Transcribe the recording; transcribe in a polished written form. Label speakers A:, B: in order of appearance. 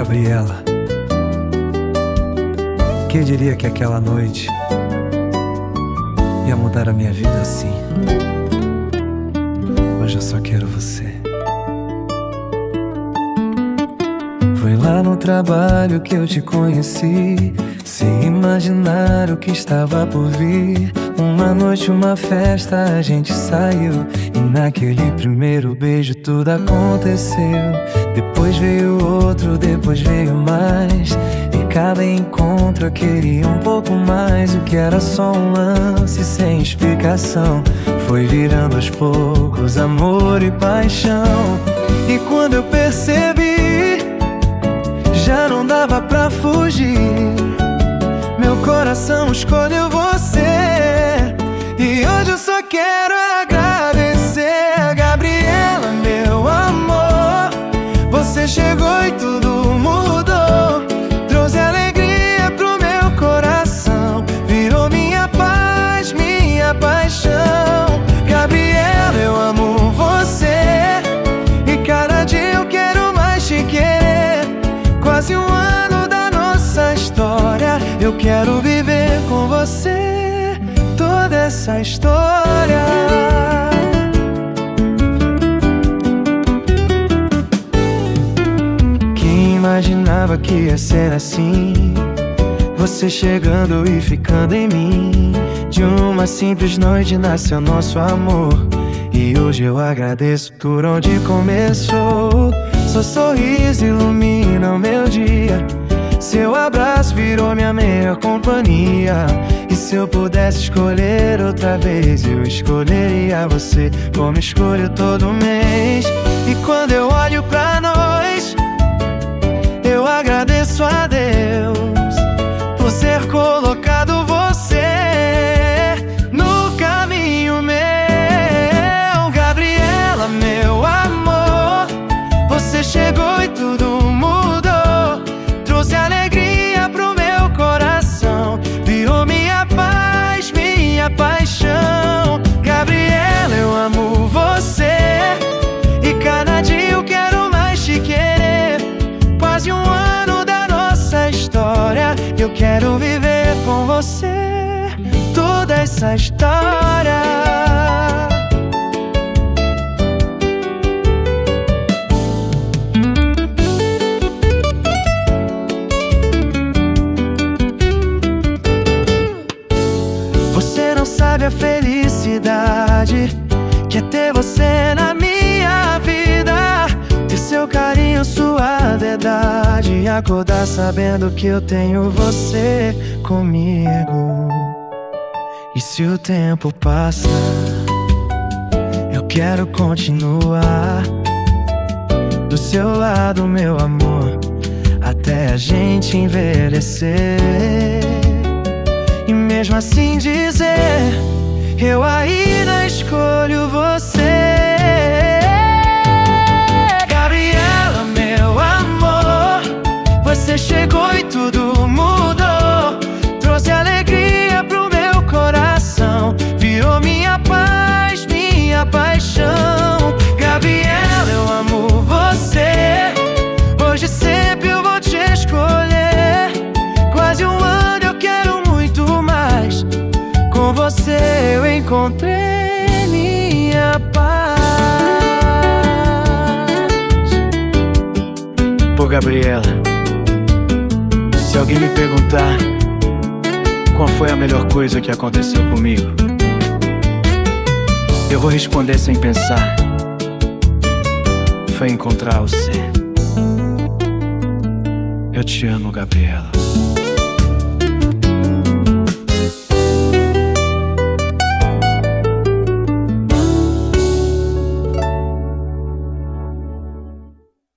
A: Gabriela, quem diria que aquela noite ia mudar a minha vida assim? Hoje eu só quero você. Foi lá no trabalho que eu te conheci, sem imaginar o que estava por vir. Uma noite, uma festa, a gente saiu, e naquele primeiro beijo tudo aconteceu. Depois veio outro, depois veio mais, e cada encontro eu queria um pouco mais. O que era só um lance sem explicação foi virando aos poucos amor e paixão. E quando eu percebi, já não dava pra fugir. Meu coração escolheu você, e hoje eu só quero agradecer. Gabriela, meu amor, você chegou e tudo mudou. Trouxe alegria pro meu coração, virou minha paz, minha paixão. Gabriela, eu amo você, e cada dia eu quero mais te querer. Quase um ano da nossa história, eu quero viver com você toda essa história. Quem imaginava que ia ser assim? Você chegando e ficando em mim. De uma simples noite nasceu nosso amor, e hoje eu agradeço por onde começou. Seu sorriso ilumina o meu dia, seu abraço virou minha melhor companhia. E se eu pudesse escolher outra vez, eu escolheria você, como escolho todo mês. E quando eu olho pra nós, eu agradeço a Deus por ser colocado você no caminho meu. Gabriela, meu amor, você chegou e tudo mudou. Trouxe alegria pro meu coração, virou minha paz, minha paixão. Gabriela, eu amo você, e cada dia eu quero mais te querer. Quase um ano da nossa história, eu quero viver com você toda essa história. Sabe a felicidade que é ter você na minha vida, ter seu carinho, sua verdade, e acordar sabendo que eu tenho você comigo. E se o tempo passa, eu quero continuar do seu lado, meu amor, até a gente envelhecer. E mesmo assim dizer, eu ainda escolho você. Gabriela, meu amor, você chegou e tudo mudou. Trouxe alegria pro meu coração, virou minha paz, minha paixão. Gabriela, eu amo você, hoje sempre eu vou te escolher. Quase um ano eu quero muito mais, com você eu encontrei minha paz.
B: Pô, Gabriela, se alguém me perguntar qual foi a melhor coisa que aconteceu comigo, eu vou responder sem pensar: foi encontrar você. Eu te amo, Gabriela.